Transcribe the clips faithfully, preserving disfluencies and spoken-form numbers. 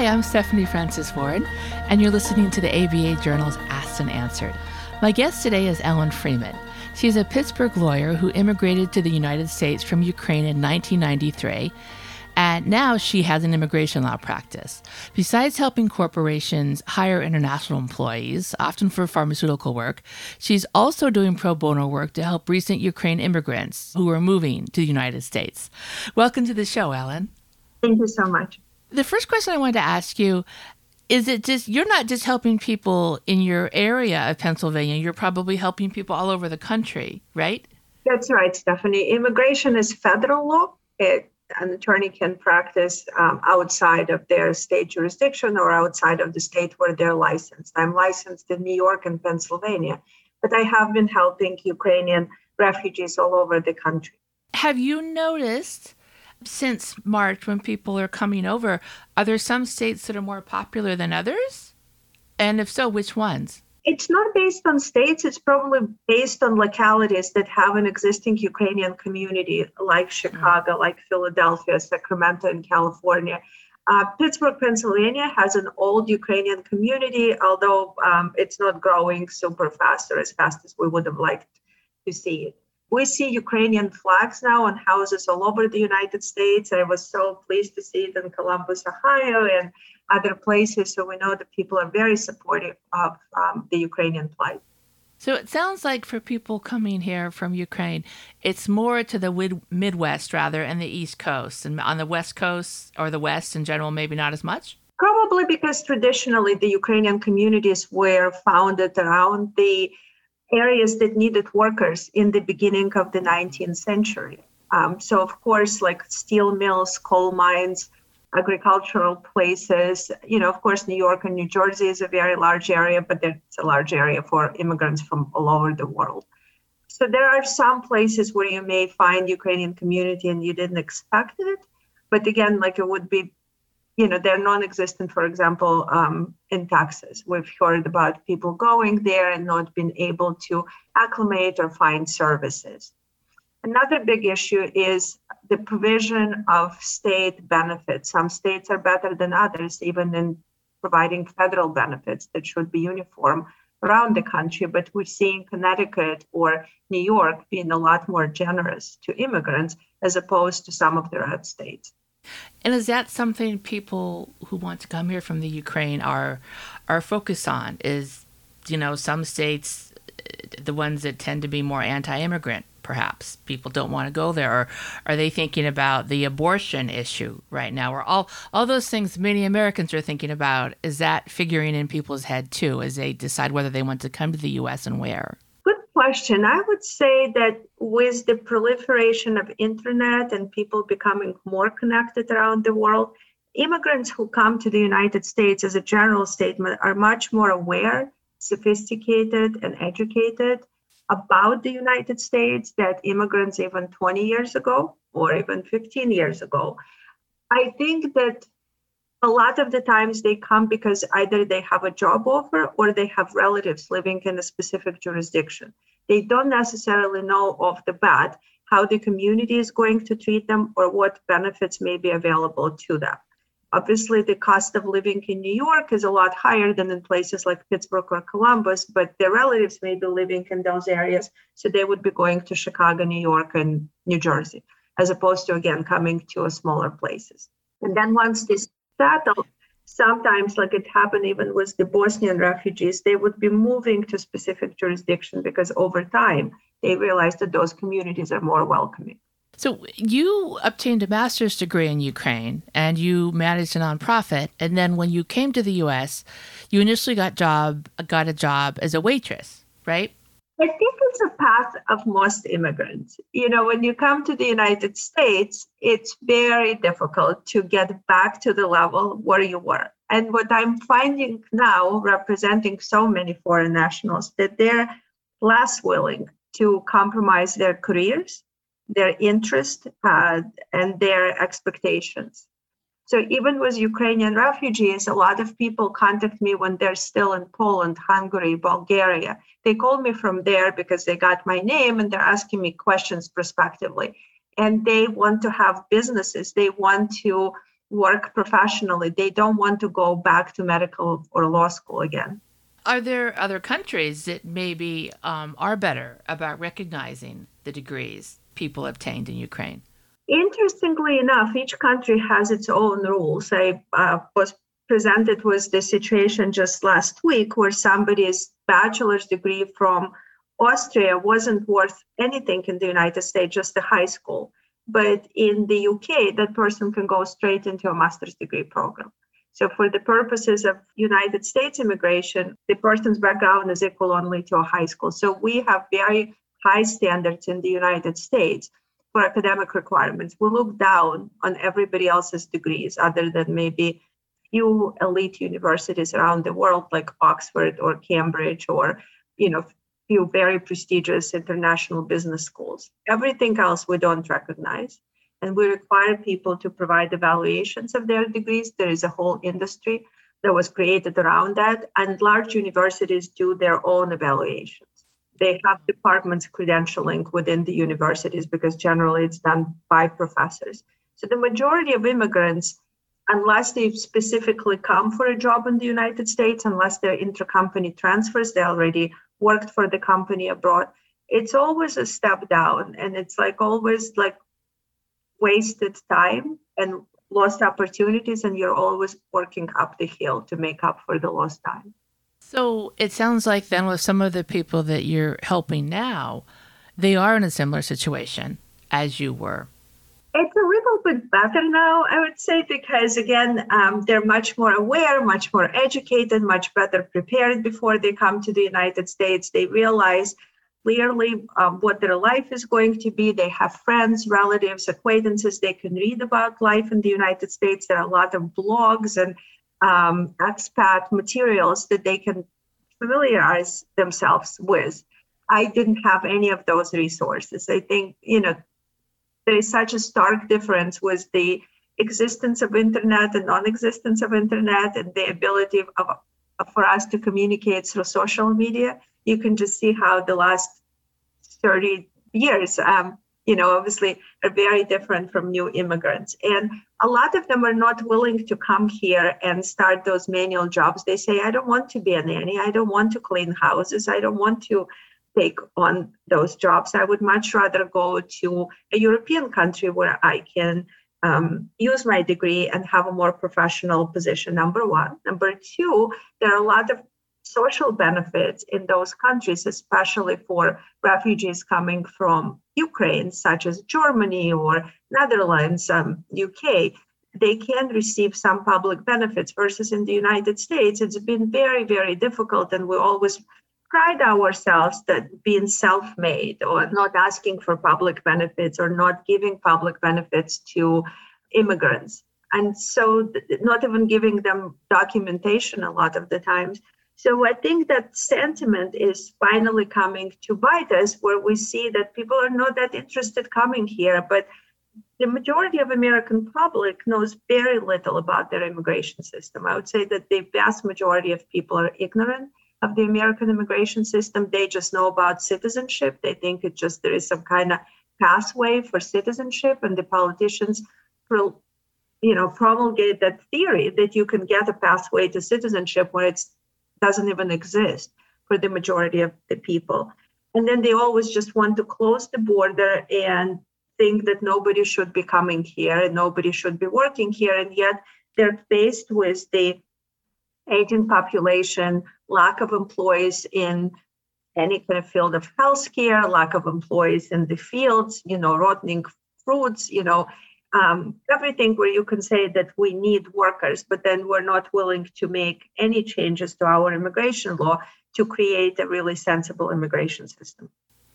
Hi, I'm Stephanie Francis Ford, and you're listening to the A B A Journal's Asked and Answered. My guest today is Ellen Freeman. She's a Pittsburgh lawyer who immigrated to the United States from Ukraine in nineteen ninety-three, and now she has an immigration law practice. Besides helping corporations hire international employees, often for pharmaceutical work, she's also doing pro bono work to help recent Ukraine immigrants who are moving to the United States. Welcome to the show, Ellen. Thank you so much. The first question I wanted to ask you, is it just, you're not just helping people in your area of Pennsylvania, you're probably helping people all over the country, right? That's right, Stephanie. Immigration is federal law. It, an attorney can practice um, outside of their state jurisdiction or outside of the state where they're licensed. I'm licensed in New York and Pennsylvania, but I have been helping Ukrainian refugees all over the country. Have you noticed since March, when people are coming over, are there some states that are more popular than others? And if so, which ones? It's not based on states. It's probably based on localities that have an existing Ukrainian community, like Chicago, mm-hmm. like Philadelphia, Sacramento in California. Uh, Pittsburgh, Pennsylvania has an old Ukrainian community, although um, it's not growing super fast or as fast as we would have liked to see it. We see Ukrainian flags now on houses all over the United States. I was so pleased to see it in Columbus, Ohio, and other places. So we know that people are very supportive of um, the Ukrainian plight. So it sounds like for people coming here from Ukraine, it's more to the mid- Midwest rather and the East Coast. And on the West Coast or the West in general, maybe not as much? Probably because traditionally the Ukrainian communities were founded around the areas that needed workers in the beginning of the nineteenth century. Um, so, of course, like steel mills, coal mines, agricultural places, you know, of course, New York and New Jersey is a very large area, but it's a large area for immigrants from all over the world. So there are some places where you may find Ukrainian community and you didn't expect it. But again, like it would be, you know, they're non-existent, for example, um, in Texas. We've heard about people going there and not being able to acclimate or find services. Another big issue is the provision of state benefits. Some states are better than others, even in providing federal benefits that should be uniform around the country. But we're seeing Connecticut or New York being a lot more generous to immigrants as opposed to some of the red states. And is that something people who want to come here from the Ukraine are are focused on? Is, you know, some states, the ones that tend to be more anti-immigrant, perhaps people don't want to go there, or are they thinking about the abortion issue right now, or all all those things many Americans are thinking about? Is that figuring in people's head too as they decide whether they want to come to the U S and where? Question. I would say that with the proliferation of internet and people becoming more connected around the world, immigrants who come to the United States, as a general statement, are much more aware, sophisticated, and educated about the United States than immigrants even twenty years ago or even fifteen years ago. I think that a lot of the times they come because either they have a job offer or they have relatives living in a specific jurisdiction. They don't necessarily know off the bat how the community is going to treat them or what benefits may be available to them. Obviously, the cost of living in New York is a lot higher than in places like Pittsburgh or Columbus, but their relatives may be living in those areas, so they would be going to Chicago, New York, and New Jersey, as opposed to, again, coming to smaller places. And then once they settle, sometimes, like it happened even with the Bosnian refugees, they would be moving to specific jurisdiction because over time they realized that those communities are more welcoming. So you obtained a master's degree in Ukraine and you managed a nonprofit. And then when you came to the U S, you initially got job got a job as a waitress, right? I think it's a path of most immigrants. You know, when you come to the United States, it's very difficult to get back to the level where you were. And what I'm finding now, representing so many foreign nationals, that they're less willing to compromise their careers, their interest, uh, and their expectations. So even with Ukrainian refugees, a lot of people contact me when they're still in Poland, Hungary, Bulgaria. They call me from there because they got my name and they're asking me questions prospectively. And they want to have businesses. They want to work professionally. They don't want to go back to medical or law school again. Are there other countries that maybe um, are better about recognizing the degrees people obtained in Ukraine? Interestingly enough, each country has its own rules. I uh, was presented with the situation just last week where somebody's bachelor's degree from Austria wasn't worth anything in the United States, just a high school. But in the U K, that person can go straight into a master's degree program. So for the purposes of United States immigration, the person's background is equal only to a high school. So we have very high standards in the United States for academic requirements. We look down on everybody else's degrees other than maybe few elite universities around the world like Oxford or Cambridge or, you know, few very prestigious international business schools. Everything else we don't recognize. And we require people to provide evaluations of their degrees. There is a whole industry that was created around that. And large universities do their own evaluations. They have departments credentialing within the universities because generally it's done by professors. So the majority of immigrants, unless they specifically come for a job in the United States, unless they're intercompany transfers, they already worked for the company abroad, it's always a step down. And it's like always like wasted time and lost opportunities, and you're always working up the hill to make up for the lost time. So it sounds like then with some of the people that you're helping now, they are in a similar situation as you were. It's a little bit better now, I would say, because again, um, they're much more aware, much more educated, much better prepared before they come to the United States. They realize clearly um, what their life is going to be. They have friends, relatives, acquaintances. They can read about life in the United States. There are a lot of blogs and um, expat materials that they can familiarize themselves with. I didn't have any of those resources. I think, you know, there is such a stark difference with the existence of internet and non-existence of internet and the ability of, of for us to communicate through social media. You can just see how the last thirty years, um, you know, obviously are very different from new immigrants. And a lot of them are not willing to come here and start those manual jobs. They say, I don't want to be a nanny. I don't want to clean houses. I don't want to take on those jobs. I would much rather go to a European country where I can um, use my degree and have a more professional position, number one. Number two, there are a lot of social benefits in those countries, especially for refugees coming from Ukraine, such as Germany or Netherlands, um, U K. They can receive some public benefits versus in the United States. It's been very, very difficult, and we always pride ourselves that being self-made or not asking for public benefits or not giving public benefits to immigrants. And so not even giving them documentation a lot of the times. So I think that sentiment is finally coming to bite us, where we see that people are not that interested coming here, but the majority of American public knows very little about their immigration system. I would say that the vast majority of people are ignorant of the American immigration system. They just know about citizenship. They think it just there is some kind of pathway for citizenship, and the politicians, pro, you know, promulgate that theory that you can get a pathway to citizenship when it doesn't even exist for the majority of the people. And then they always just want to close the border and think that nobody should be coming here and nobody should be working here, and yet they're faced with the aging population, lack of employees in any kind of field of healthcare, lack of employees in the fields, you know, rotting fruits, you know, um, everything where you can say that we need workers, but then we're not willing to make any changes to our immigration law to create a really sensible immigration system.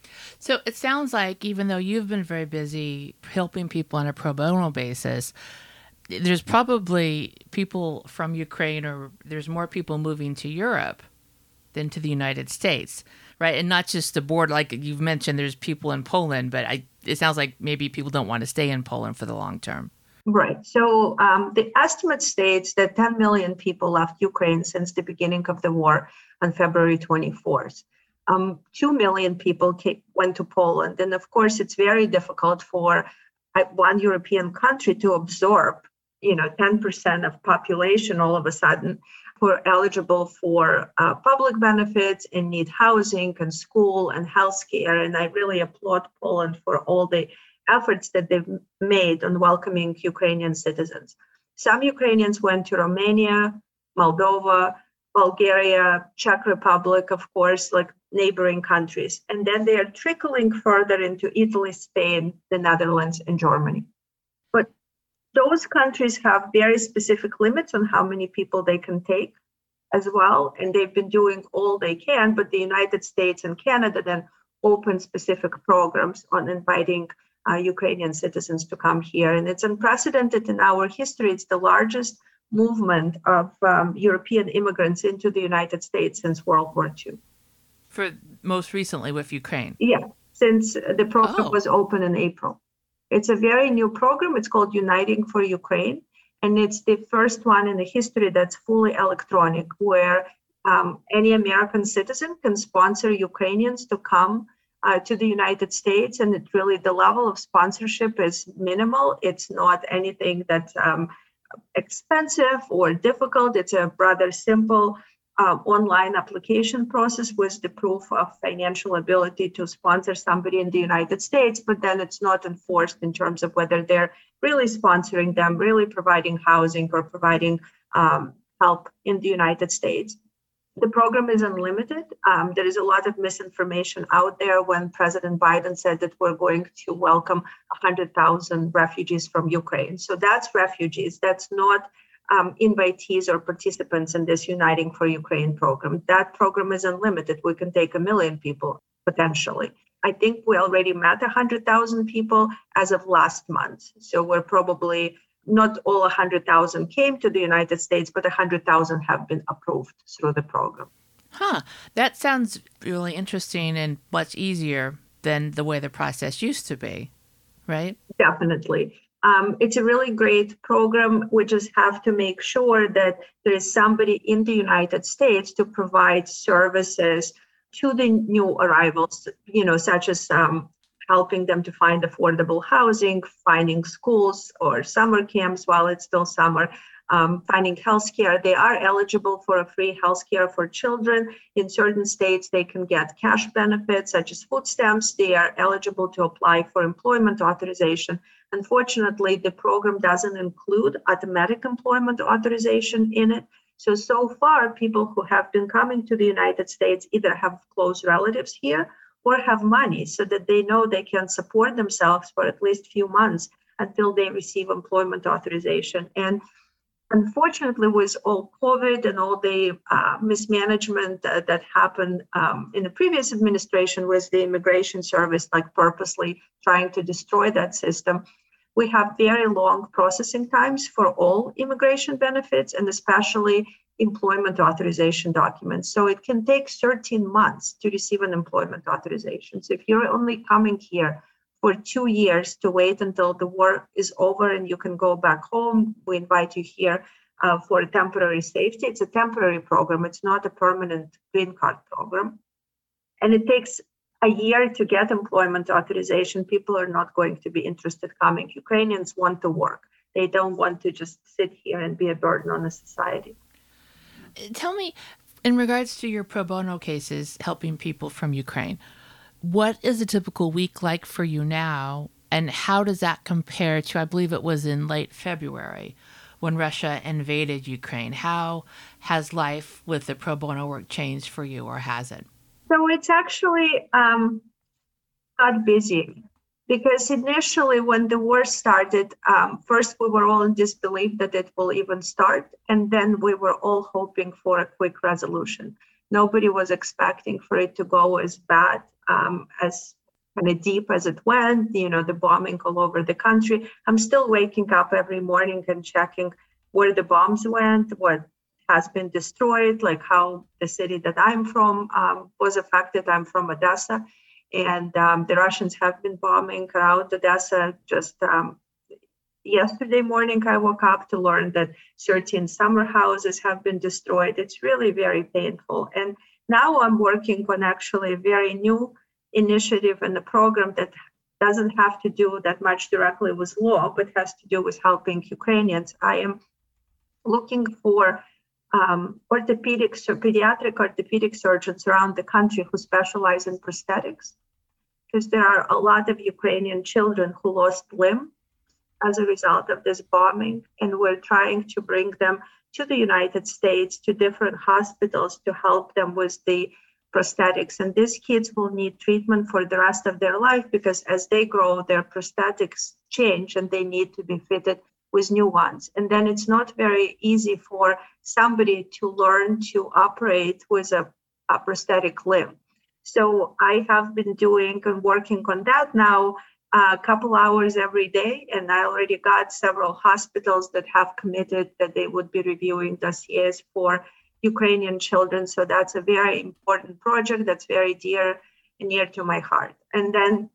So it sounds like even though you've been very busy helping people on a pro bono basis, there's probably people from Ukraine, or there's more people moving to Europe than to the United States, right? And not just the border, like you've mentioned, there's people in Poland, but I, it sounds like maybe people don't want to stay in Poland for the long term. Right. So um, the estimate states that ten million people left Ukraine since the beginning of the war on February twenty-fourth. Um, two million people came, went to Poland. And of course, it's very difficult for one European country to absorb you know, ten percent of population all of a sudden who are eligible for uh, public benefits and need housing and school and healthcare. And I really applaud Poland for all the efforts that they've made on welcoming Ukrainian citizens. Some Ukrainians went to Romania, Moldova, Bulgaria, Czech Republic, of course, like neighboring countries. And then they are trickling further into Italy, Spain, the Netherlands, and Germany. But those countries have very specific limits on how many people they can take as well. And they've been doing all they can, but the United States and Canada then open specific programs on inviting uh, Ukrainian citizens to come here. And it's unprecedented in our history. It's the largest movement of um, European immigrants into the United States since World War Two. For most recently with Ukraine? Yeah, since the program oh. was open in April. It's a very new program. It's called Uniting for Ukraine. And it's the first one in the history that's fully electronic, where um, any American citizen can sponsor Ukrainians to come uh, to the United States. And it really, the level of sponsorship is minimal. It's not anything that's um, expensive or difficult. It's a rather simple Um, online application process with the proof of financial ability to sponsor somebody in the United States, but then it's not enforced in terms of whether they're really sponsoring them, really providing housing or providing um, help in the United States. The program is unlimited. Um, there is a lot of misinformation out there when President Biden said that we're going to welcome one hundred thousand refugees from Ukraine. So that's refugees. That's not Um, invitees or participants in this Uniting for Ukraine program. That program is unlimited. We can take a million people potentially. I think we already met one hundred thousand people as of last month. So we're probably, not all one hundred thousand came to the United States, but one hundred thousand have been approved through the program. Huh. That sounds really interesting and much easier than the way the process used to be, right? Definitely. Um, it's a really great program. We just have to make sure that there is somebody in the United States to provide services to the new arrivals, you know, such as um, helping them to find affordable housing, finding schools or summer camps while it's still summer, um, finding healthcare. They are eligible for a free healthcare for children. In certain states, they can get cash benefits such as food stamps. They are eligible to apply for employment authorization. Unfortunately, the program doesn't include automatic employment authorization in it. So, so far, people who have been coming to the United States either have close relatives here or have money so that they know they can support themselves for at least a few months until they receive employment authorization. And unfortunately, with all COVID and all the uh, mismanagement uh, that happened um, in the previous administration with the Immigration Service, like purposely trying to destroy that system, we have very long processing times for all immigration benefits and especially employment authorization documents. So it can take thirteen months to receive an employment authorization. So if you're only coming here for two years to wait until the work is over and you can go back home, we invite you here uh, for a temporary safety. It's a temporary program. It's not a permanent green card program. And it takes a year to get employment authorization. People are not going to be interested coming. Ukrainians want to work. They don't want to just sit here and be a burden on the society. Tell me, in regards to your pro bono cases, helping people from Ukraine, what is a typical week like for you now, and how does that compare to, I believe it was in late February, when Russia invaded Ukraine? How has life with the pro bono work changed for you, or has it? So it's actually um, got busy because initially when the war started, um, first we were all in disbelief that it will even start, and then we were all hoping for a quick resolution. Nobody was expecting for it to go as bad, um, as kind of deep as it went, you know, the bombing all over the country. I'm still waking up every morning and checking where the bombs went, what has been destroyed, like how the city that I'm from um, was affected. I'm from Odessa, and um, the Russians have been bombing around Odessa. Just um, yesterday morning, I woke up to learn that thirteen summer houses have been destroyed. It's really very painful. And now I'm working on actually a very new initiative and a program that doesn't have to do that much directly with law, but has to do with helping Ukrainians. I am looking for um, orthopedic, or pediatric orthopedic surgeons around the country who specialize in prosthetics, because there are a lot of Ukrainian children who lost limb as a result of this bombing, and we're trying to bring them to the United States, to different hospitals to help them with the prosthetics. And these kids will need treatment for the rest of their life, because as they grow, their prosthetics change and they need to be fitted with new ones. And then it's not very easy for somebody to learn to operate with a, a prosthetic limb. So I have been doing and working on that now a couple hours every day, and I already got several hospitals that have committed that they would be reviewing dossiers for Ukrainian children. So that's a very important project that's very dear and near to my heart. And then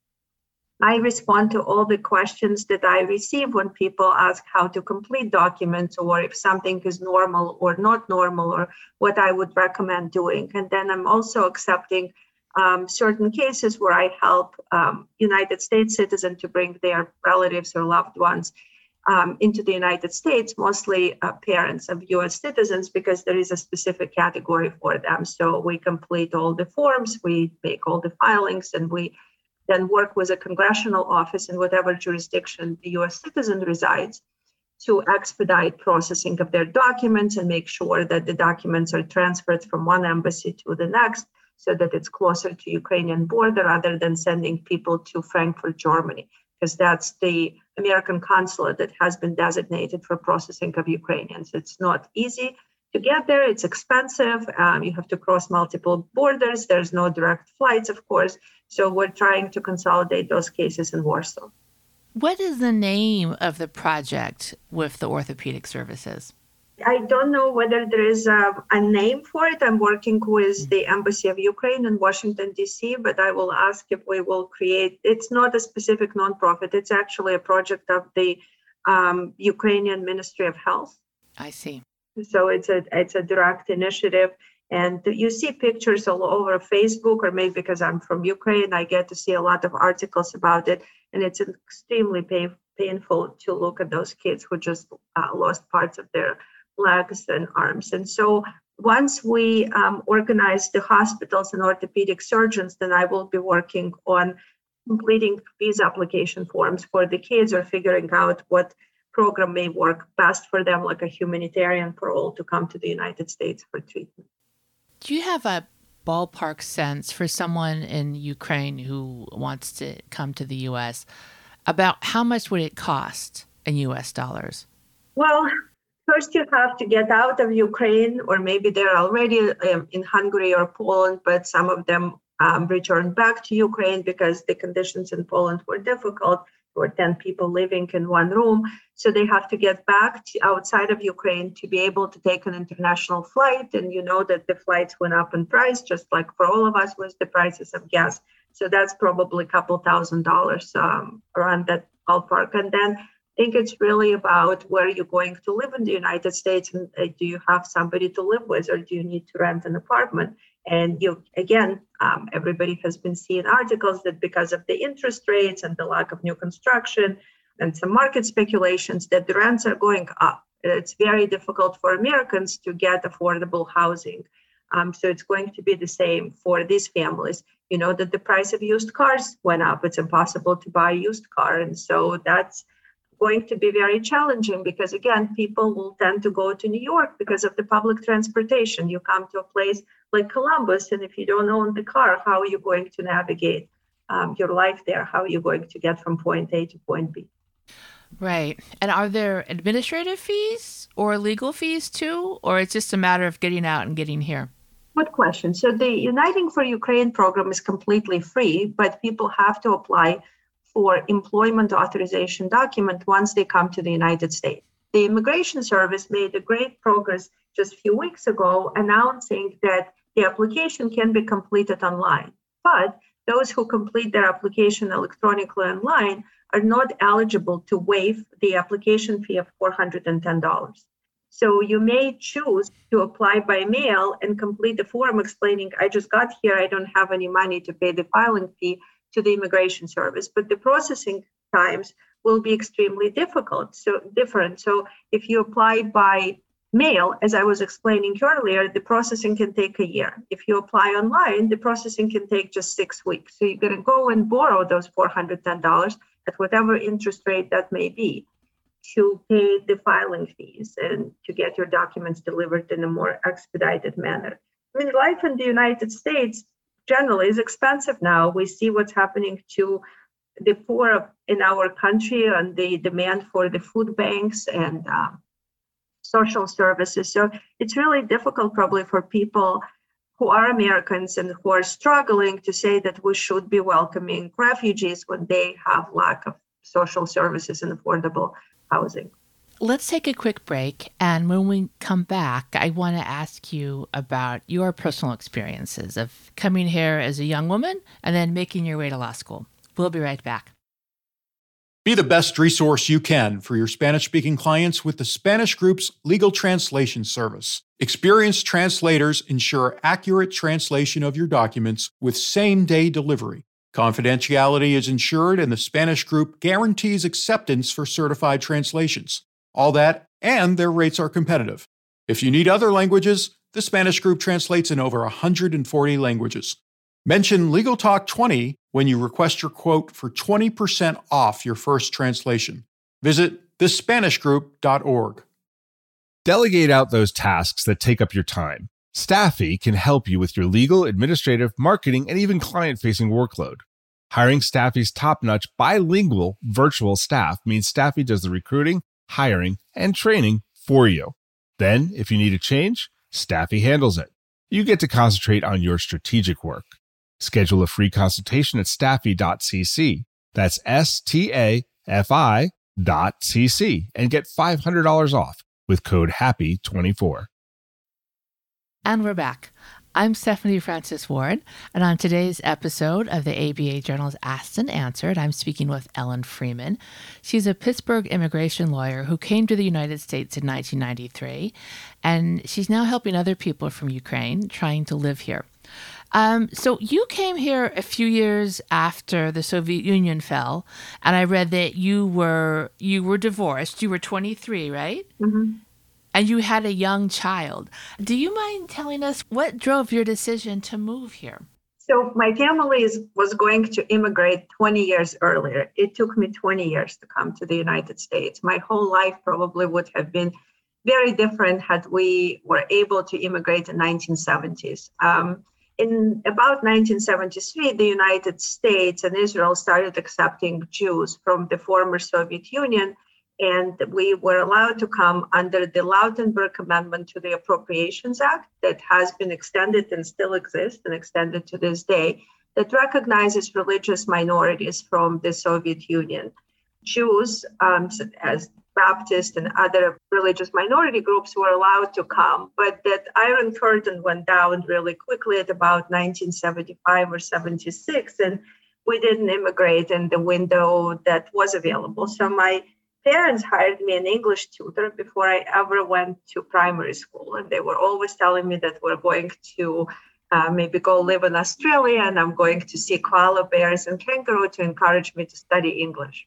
I respond to all the questions that I receive when people ask how to complete documents, or if something is normal or not normal, or what I would recommend doing. And then I'm also accepting um, certain cases where I help um, United States citizens to bring their relatives or loved ones um, into the United States, mostly uh, parents of U S citizens, because there is a specific category for them. So we complete all the forms, we make all the filings, and we then work with a congressional office in whatever jurisdiction the U S citizen resides to expedite processing of their documents and make sure that the documents are transferred from one embassy to the next, so that it's closer to Ukrainian border rather than sending people to Frankfurt, Germany, because that's the American consulate that has been designated for processing of Ukrainians. It's not easy to get there. It's expensive. Um, you have to cross multiple borders. There's no direct flights, of course. So we're trying to consolidate those cases in Warsaw. What is the name of the project with the orthopedic services? I don't know whether there is a, a name for it. I'm working with the Embassy of Ukraine in Washington, D C, but I will ask if we will create, it's not a specific nonprofit. It's actually a project of the um, Ukrainian Ministry of Health. I see. So it's a it's a direct initiative. And you see pictures all over Facebook, or maybe because I'm from Ukraine, I get to see a lot of articles about it. And it's extremely pain, painful to look at those kids who just uh, lost parts of their legs and arms. And so once we um, organize the hospitals and orthopedic surgeons, then I will be working on completing visa application forms for the kids, or figuring out what program may work best for them, like a humanitarian parole to come to the United States for treatment. Do you have a ballpark sense for someone in Ukraine who wants to come to the U S about how much would it cost in U S dollars? Well, first you have to get out of Ukraine, or maybe they're already um, in Hungary or Poland, but some of them um, returned back to Ukraine because the conditions in Poland were difficult. Or ten people living in one room. So they have to get back to outside of Ukraine to be able to take an international flight. And you know that the flights went up in price, just like for all of us with the prices of gas. So that's probably a couple thousand dollars um, around that ballpark. And then I think it's really about where you're going to live in the United States. And uh, do you have somebody to live with, or do you need to rent an apartment? And you, again, um, everybody has been seeing articles that because of the interest rates and the lack of new construction and some market speculations, that the rents are going up. It's very difficult for Americans to get affordable housing. Um, so it's going to be the same for these families. You know that the price of used cars went up. It's impossible to buy a used car. And so that's going to be very challenging, because again, people will tend to go to New York because of the public transportation. You come to a place like Columbus, and if you don't own the car, how are you going to navigate um, your life there? How are you going to get from point A to point B? Right. And are there administrative fees or legal fees too, or it's just a matter of getting out and getting here? Good question. So the Uniting for Ukraine program is completely free, but people have to apply for employment authorization document once they come to the United States. The Immigration Service made a great progress just a few weeks ago, announcing that the application can be completed online. But those who complete their application electronically online are not eligible to waive the application fee of four hundred ten dollars. So you may choose to apply by mail and complete the form explaining, I just got here, I don't have any money to pay the filing fee, to the immigration service, but the processing times will be extremely difficult, so different. So if you apply by mail, as I was explaining earlier, the processing can take a year. If you apply online, the processing can take just six weeks. So you're going to go and borrow those four hundred ten dollars at whatever interest rate that may be to pay the filing fees and to get your documents delivered in a more expedited manner. I mean, life in the United States generally is expensive now. We see what's happening to the poor in our country and the demand for the food banks and uh, social services. So it's really difficult probably for people who are Americans and who are struggling to say that we should be welcoming refugees when they have lack of social services and affordable housing. Let's take a quick break. And when we come back, I want to ask you about your personal experiences of coming here as a young woman and then making your way to law school. We'll be right back. Be the best resource you can for your Spanish-speaking clients with the Spanish Group's legal translation service. Experienced translators ensure accurate translation of your documents with same-day delivery. Confidentiality is ensured, and the Spanish Group guarantees acceptance for certified translations. All that, and their rates are competitive. If you need other languages, the Spanish Group translates in over one hundred forty languages. Mention Legal Talk twenty when you request your quote for twenty percent off your first translation. Visit the spanish group dot org. Delegate out those tasks that take up your time. Staffy can help you with your legal, administrative, marketing, and even client-facing workload. Hiring Staffy's top-notch bilingual virtual staff means Staffy does the recruiting, hiring, and training for you. Then, if you need a change, Staffy handles it. You get to concentrate on your strategic work. Schedule a free consultation at staffy dot c c. That's S T A F I dot C C and get five hundred dollars off with code happy twenty-four. And we're back. I'm Stephanie Francis Ward, and on today's episode of the A B A Journal's Asked and Answered, I'm speaking with Ellen Freeman. She's a Pittsburgh immigration lawyer who came to the United States in nineteen ninety-three, and she's now helping other people from Ukraine trying to live here. Um, so you came here a few years after the Soviet Union fell, and I read that you were you were divorced. You were twenty-three, right? Mm-hmm. And you had a young child. Do you mind telling us what drove your decision to move here? So my family is, was going to immigrate twenty years earlier. It took me twenty years to come to the United States. My whole life probably would have been very different had we were able to immigrate in the nineteen seventies. Um, in about nineteen seventy-three, the United States and Israel started accepting Jews from the former Soviet Union, and we were allowed to come under the Lautenberg Amendment to the Appropriations Act that has been extended and still exists and extended to this day, that recognizes religious minorities from the Soviet Union. Jews, um, as Baptist and other religious minority groups, were allowed to come, but that Iron Curtain went down really quickly at about nineteen seventy-five or seventy-six, and we didn't immigrate in the window that was available. So my parents hired me an English tutor before I ever went to primary school, and they were always telling me that we're going to uh, maybe go live in Australia, and I'm going to see koala bears and kangaroo to encourage me to study English.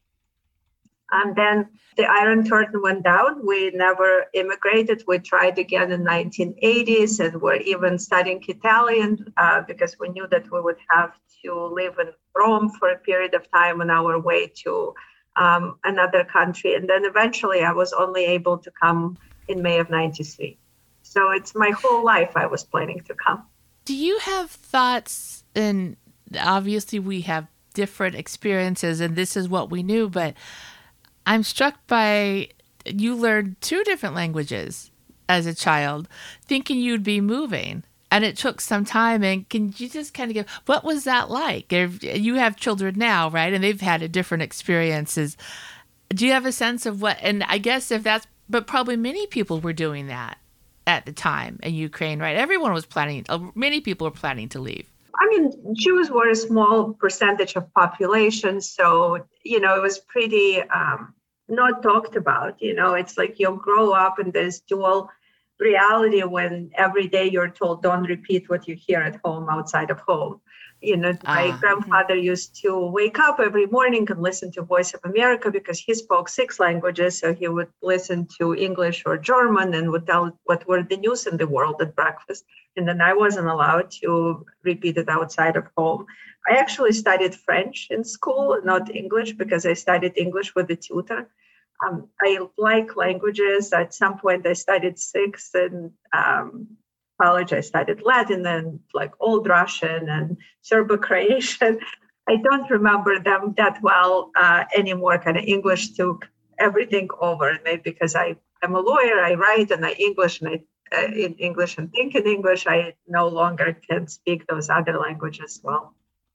And then the Iron Curtain went down. We never immigrated. We tried again in the nineteen eighties, and we're even studying Italian uh, because we knew that we would have to live in Rome for a period of time on our way to um, another country. And then eventually I was only able to come in May of ninety-three. So it's my whole life I was planning to come. Do you have thoughts, and obviously we have different experiences and this is what we knew, but I'm struck by you learned two different languages as a child, thinking you'd be moving, and it took some time. And can you just kind of give, what was that like? You have children now, right? And they've had a different experiences. Do you have a sense of what, and I guess if that's, but probably many people were doing that at the time in Ukraine, right? Everyone was planning, many people were planning to leave. I mean, Jews were a small percentage of population, so, you know, it was pretty um, not talked about. You know, it's like you grow up in this dual reality when every day you're told, don't repeat what you hear at home outside of home. You know, my Ah, grandfather used to wake up every morning and listen to Voice of America because he spoke six languages. So he would listen to English or German and would tell what were the news in the world at breakfast. And then I wasn't allowed to repeat it outside of home. I actually studied French in school, not English, because I studied English with a tutor. Um, I like languages. At some point, I studied six and um, college. I studied Latin and like Old Russian and Serbo-Croatian. I don't remember them that well uh, anymore. Kind of English took everything over. Maybe because I am a lawyer, I write and I English and I uh, in English and think in English. I no longer can speak those other languages well.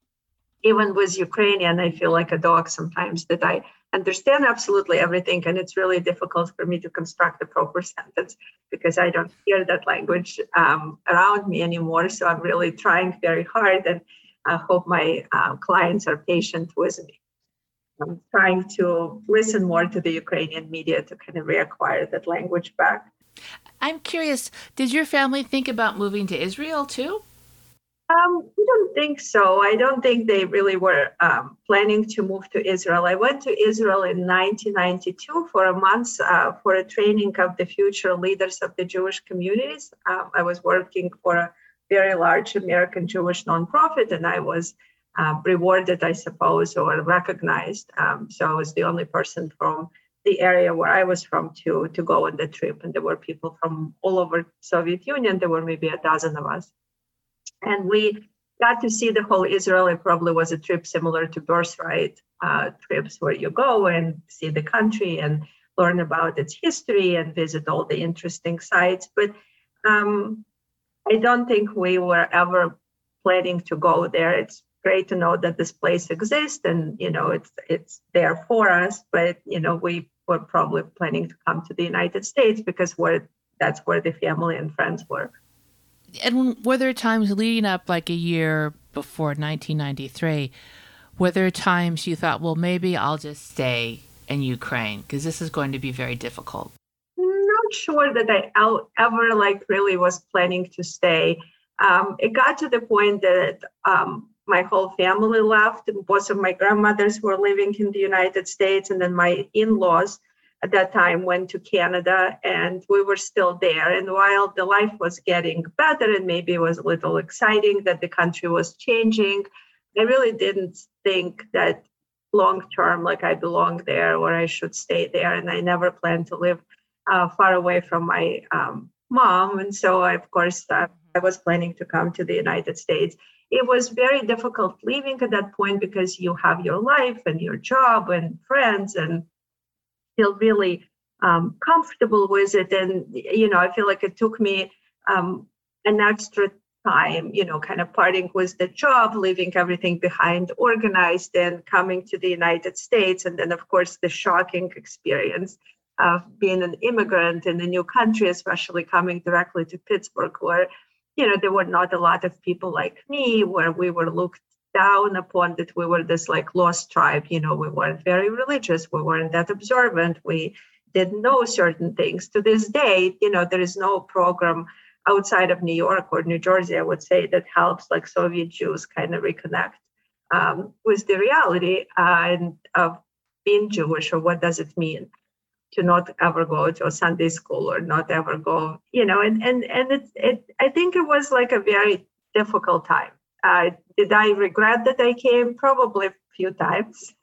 Even with Ukrainian, I feel like a dog sometimes that I understand absolutely everything. And it's really difficult for me to construct a proper sentence because I don't hear that language um, around me anymore. So I'm really trying very hard, and I hope my uh, clients are patient with me. I'm trying to listen more to the Ukrainian media to kind of reacquire that language back. I'm curious, did your family think about moving to Israel too? Um, I don't think so. I don't think they really were um, planning to move to Israel. I went to Israel in nineteen ninety-two for a month uh, for a training of the future leaders of the Jewish communities. Um, I was working for a very large American Jewish nonprofit, and I was uh, rewarded, I suppose, or recognized. Um, so I was the only person from the area where I was from to, to go on the trip. And there were people from all over Soviet Union. There were maybe a dozen of us. And we got to see the whole Israel. It probably was a trip similar to Birthright uh, trips where you go and see the country and learn about its history and visit all the interesting sites. But um, I don't think we were ever planning to go there. It's great to know that this place exists and, you know, it's it's there for us. But, you know, we were probably planning to come to the United States because we're, that's where the family and friends were. And were there times leading up like a year before nineteen ninety-three, were there times you thought, well, maybe I'll just stay in Ukraine because this is going to be very difficult? Not sure that I ever like really was planning to stay. Um, it got to the point that um, my whole family left. Both of my grandmothers were living in the United States, and then my in-laws at that time went to Canada, and we were still there. And while the life was getting better and maybe it was a little exciting that the country was changing, I really didn't think that long term, like I belong there or I should stay there. And I never planned to live uh, far away from my um, mom. And so, I, of course, uh, I was planning to come to the United States. It was very difficult leaving at that point because you have your life and your job and friends and feel really um, comfortable with it. And, you know, I feel like it took me um, an extra time, you know, kind of parting with the job, leaving everything behind, organized, and coming to the United States. And then, of course, the shocking experience of being an immigrant in a new country, especially coming directly to Pittsburgh, where, you know, there were not a lot of people like me, where we were looked down upon, that we were this like lost tribe. You know, we weren't very religious, we weren't that observant, we didn't know certain things. To this day, you know, there is no program outside of New York or New Jersey, I would say, that helps like Soviet Jews kind of reconnect um, with the reality uh, and of being Jewish, or what does it mean to not ever go to a Sunday school or not ever go, you know, and and and it, it I think it was like a very difficult time. Uh, did I regret that I came? Probably a few times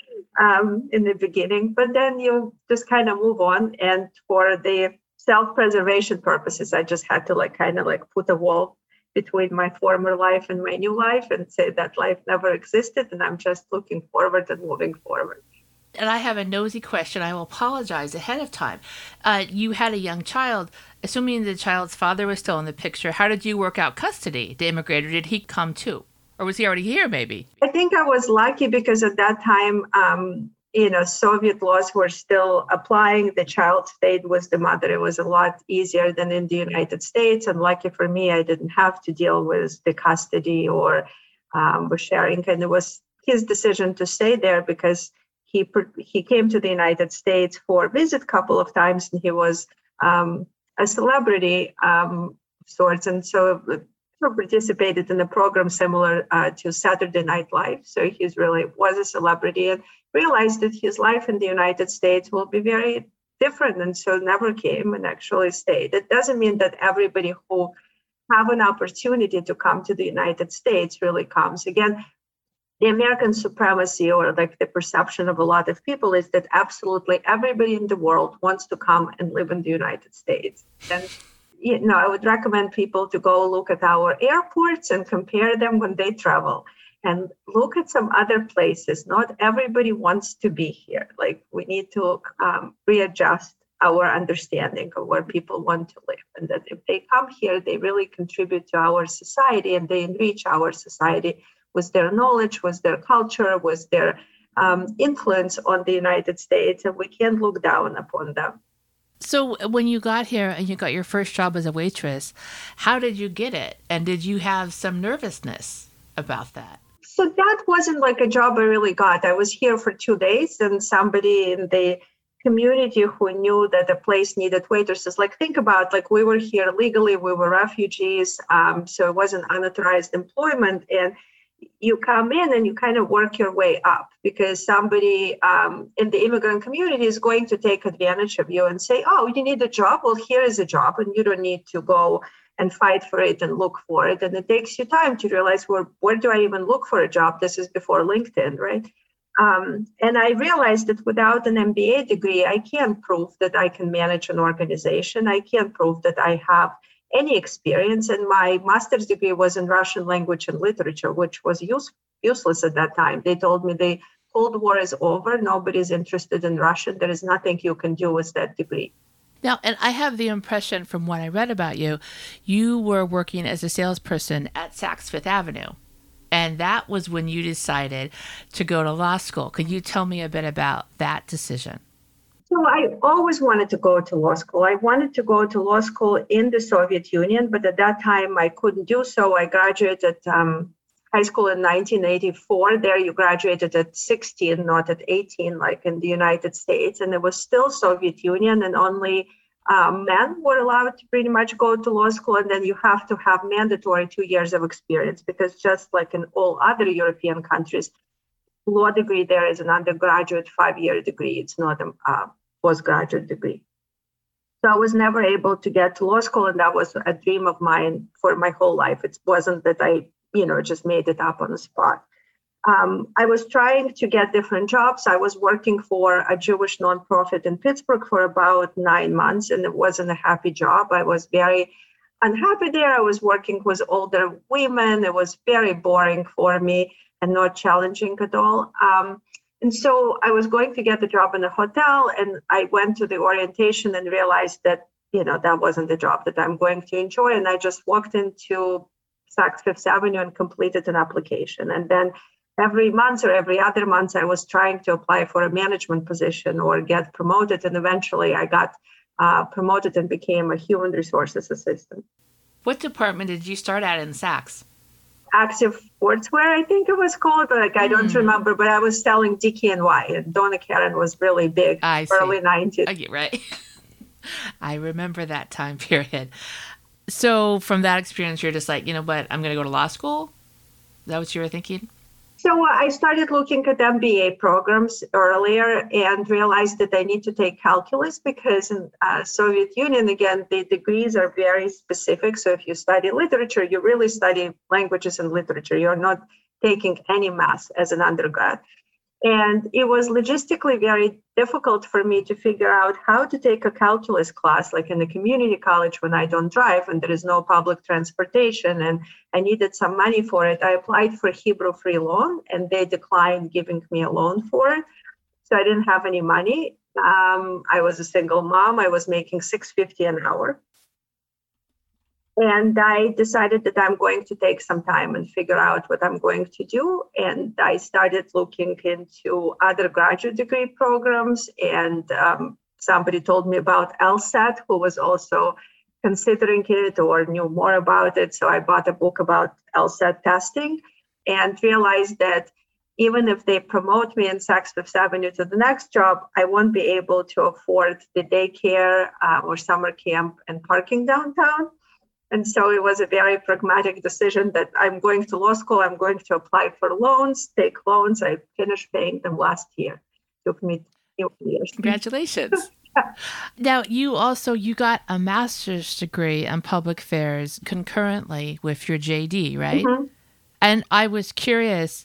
um, in the beginning, but then you just kind of move on. And for the self-preservation purposes, I just had to like kind of like put a wall between my former life and my new life and say that life never existed, and I'm just looking forward and moving forward. And I have a nosy question. I will apologize ahead of time. Uh, you had a young child. Assuming the child's father was still in the picture, how did you work out custody to immigrate, or did he come too? Or was he already here, maybe? I think I was lucky because at that time, um, you know, Soviet laws were still applying. The child stayed with the mother. It was a lot easier than in the United States. And lucky for me, I didn't have to deal with the custody or um, with sharing. And it was his decision to stay there because He he came to the United States for a visit a couple of times, and he was um, a celebrity um, of sorts. And so also participated in a program similar uh, to Saturday Night Live. So he's really was a celebrity and realized that his life in the United States will be very different, and so never came and actually stayed. It doesn't mean that everybody who have an opportunity to come to the United States really comes. Again, the American supremacy, or like the perception of a lot of people, is that absolutely everybody in the world wants to come and live in the United States. And you know, I would recommend people to go look at our airports and compare them when they travel, and look at some other places. Not everybody wants to be here. Like, we need to um, readjust our understanding of where people want to live, and that if they come here, they really contribute to our society and they enrich our society with their knowledge, with their culture, with their um, influence on the United States, and we can't look down upon them. So when you got here and you got your first job as a waitress, how did you get it? And did you have some nervousness about that? So that wasn't like a job I really got. I was here for two days and somebody in the community who knew that the place needed waitresses, like think about, like we were here legally, we were refugees, um, so it wasn't unauthorized employment. And you come in and you kind of work your way up, because somebody um, in the immigrant community is going to take advantage of you and say, oh, you need a job? Well, here is a job, and you don't need to go and fight for it and look for it. And it takes you time to realize, well, where do I even look for a job? This is before LinkedIn, right? Um, and I realized that without an M B A degree, I can't prove that I can manage an organization. I can't prove that I have any experience. And my master's degree was in Russian language and literature, which was use, useless at that time. They told me the Cold War is over. Nobody's interested in Russian. There is nothing you can do with that degree. Now, and I have the impression from what I read about you, you were working as a salesperson at Saks Fifth Avenue. And that was when you decided to go to law school. Could you tell me a bit about that decision? So I always wanted to go to law school. I wanted to go to law school in the Soviet Union, but at that time I couldn't do so. I graduated um, high school in nineteen eighty-four. There you graduated at sixteen, not at eighteen, like in the United States. And it was still Soviet Union, and only um, men were allowed to pretty much go to law school. And then you have to have mandatory two years of experience, because just like in all other European countries, law degree there is an undergraduate five-year degree. It's not a uh, postgraduate degree. So I was never able to get to law school, and that was a dream of mine for my whole life. It wasn't that I, you know, just made it up on the spot. Um, I was trying to get different jobs. I was working for a Jewish nonprofit in Pittsburgh for about nine months, and it wasn't a happy job. I was very unhappy there. I was working with older women. It was very boring for me and not challenging at all. Um, And so I was going to get a job in a hotel, and I went to the orientation and realized that, you know, that wasn't the job that I'm going to enjoy. And I just walked into Saks Fifth Avenue and completed an application. And then every month or every other month, I was trying to apply for a management position or get promoted. And eventually I got uh, promoted and became a human resources assistant. What department did you start at in Saks? Active Sportswear, I think it was called. Like, I don't mm. remember, but I was selling D K N Y, and Donna Karan was really big, I early see. nineties. I get right. I remember that time period. So from that experience, you're just like, you know what, I'm going to go to law school? Is that what you were thinking? So I started looking at M B A programs earlier and realized that I need to take calculus, because in uh, Soviet Union, again, the degrees are very specific. So if you study literature, you really study languages and literature. You're not taking any math as an undergrad. And it was logistically very difficult for me to figure out how to take a calculus class, like in a community college when I don't drive and there is no public transportation, and I needed some money for it. I applied for Hebrew free loan, and they declined giving me a loan for it. So I didn't have any money. Um, I was a single mom. I was making six dollars and fifty cents an hour. And I decided that I'm going to take some time and figure out what I'm going to do. And I started looking into other graduate degree programs. And um, somebody told me about LSAT, who was also considering it or knew more about it. So I bought a book about LSAT testing and realized that even if they promote me in Saks Fifth Avenue to the next job, I won't be able to afford the daycare uh, or summer camp and parking downtown. And so it was a very pragmatic decision that I'm going to law school, I'm going to apply for loans, take loans. I finished paying them last year. It took me two years. Congratulations. Now, you also, you got a master's degree in public affairs concurrently with your J D, right? Mm-hmm. And I was curious,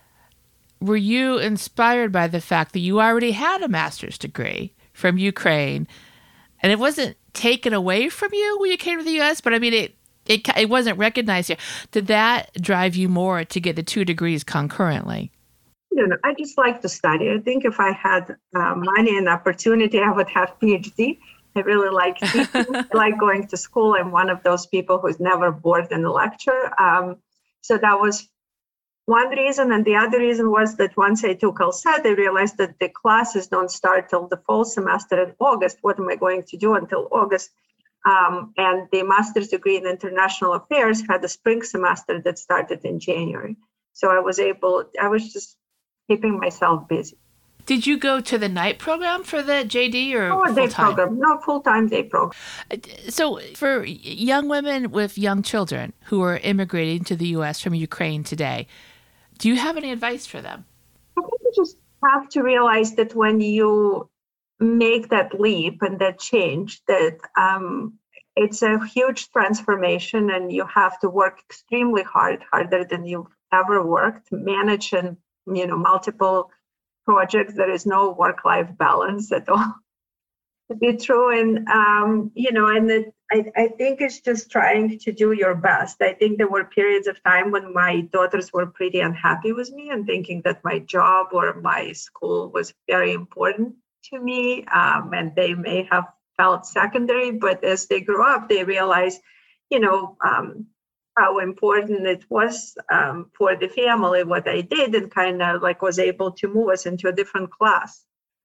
were you inspired by the fact that you already had a master's degree from Ukraine and it wasn't taken away from you when you came to the U S, but I mean, it, it, it wasn't recognized here. Did that drive you more to get the two degrees concurrently? You know, I just like to study. I think if I had uh, money and opportunity, I would have PhD. I really like teaching. I like going to school. I'm one of those people who's never bored in a lecture. Um, so that was one reason. And the other reason was that once I took LSAT, I realized that the classes don't start till the fall semester in August. What am I going to do until August? Um, and the master's degree in international affairs had a spring semester that started in January. So I was able, I was just keeping myself busy. Did you go to the night program for the J D or Oh, day full-time? program. No, full-time day program. So for young women with young children who are immigrating to the U S from Ukraine today, do you have any advice for them? I think you just have to realize that when you make that leap and that change, that um, it's a huge transformation and you have to work extremely hard, harder than you've ever worked, manage and, you know, multiple projects. There is no work-life balance at all. To be true. And, um, you know, and it, I, I think it's just trying to do your best. I think there were periods of time when my daughters were pretty unhappy with me and thinking that my job or my school was very important to me. Um, and they may have felt secondary, but as they grew up, they realized, you know, um, how important it was um, for the family, what I did, and kind of like was able to move us into a different class.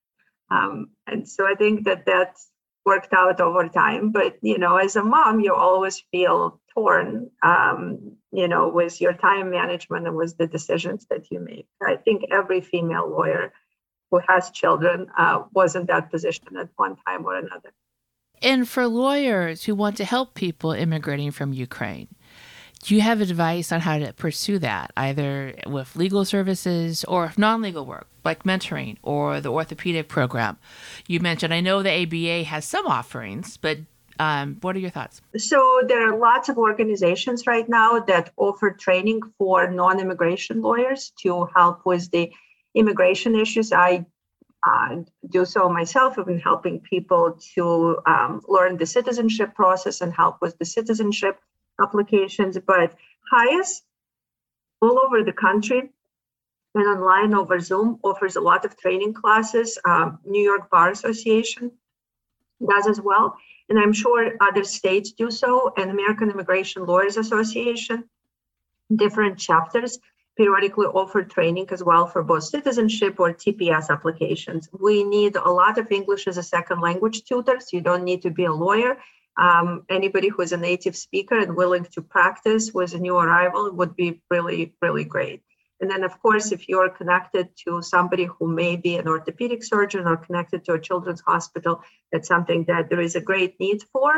Um, and so I think that that's worked out over time. But, you know, as a mom, you always feel torn, um, you know, with your time management and with the decisions that you make. I think every female lawyer who has children uh, was in that position at one time or another. And for lawyers who want to help people immigrating from Ukraine, do you have advice on how to pursue that, either with legal services or non-legal work, like mentoring or the orthopedic program? You mentioned, I know the A B A has some offerings, but um, what are your thoughts? So there are lots of organizations right now that offer training for non-immigration lawyers to help with the immigration issues. I uh, do so myself. I've been helping people to um, learn the citizenship process and help with the citizenship applications, but Hayes all over the country and online over Zoom offers a lot of training classes. Um, New York Bar Association does as well, and I'm sure other states do so, and American Immigration Lawyers Association, different chapters periodically offer training as well for both citizenship or T P S applications. We need a lot of English as a second language tutors. You don't need to be a lawyer. Um, anybody who is a native speaker and willing to practice with a new arrival would be really, really great. And then, of course, if you're connected to somebody who may be an orthopedic surgeon or connected to a children's hospital, that's something that there is a great need for.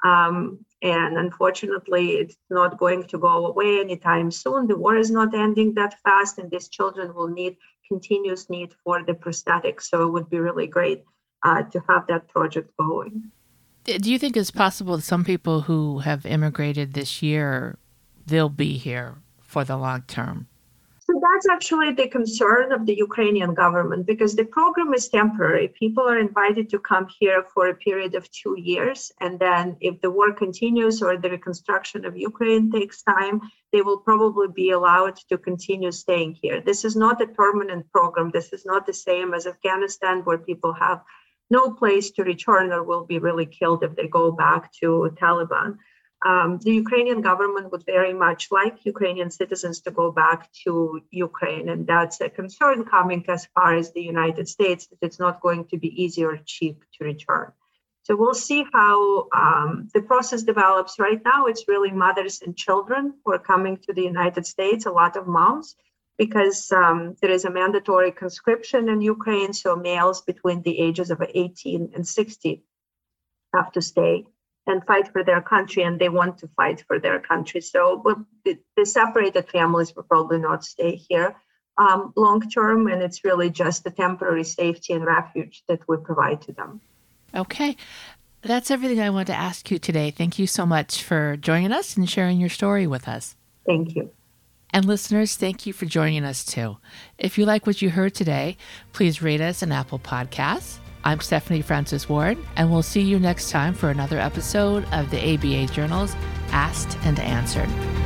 Um, and unfortunately, it's not going to go away anytime soon. The war is not ending that fast, and these children will need continuous need for the prosthetics. So it would be really great uh, to have that project going. Do you think it's possible that some people who have immigrated this year, they'll be here for the long term? So that's actually the concern of the Ukrainian government, because the program is temporary. People are invited to come here for a period of two years. And then if the war continues or the reconstruction of Ukraine takes time, they will probably be allowed to continue staying here. This is not a permanent program. This is not the same as Afghanistan, where people have no place to return or will be really killed if they go back to Taliban. Um, the Ukrainian government would very much like Ukrainian citizens to go back to Ukraine. And that's a concern coming as far as the United States, that it's not going to be easy or cheap to return. So we'll see how um, the process develops. Right now, it's really mothers and children who are coming to the United States, a lot of moms, because um, there is a mandatory conscription in Ukraine. So males between the ages of eighteen and sixty have to stay. and fight for their country, and they want to fight for their country. So the, the separated families will probably not stay here um, long term, and it's really just the temporary safety and refuge that we provide to them. Okay. That's everything I wanted to ask you today. Thank you so much for joining us and sharing your story with us. Thank you. And listeners, thank you for joining us too. If you like what you heard today, please rate us on Apple Podcasts. I'm Stephanie Francis Ward, and we'll see you next time for another episode of the A B A Journal's Asked and Answered.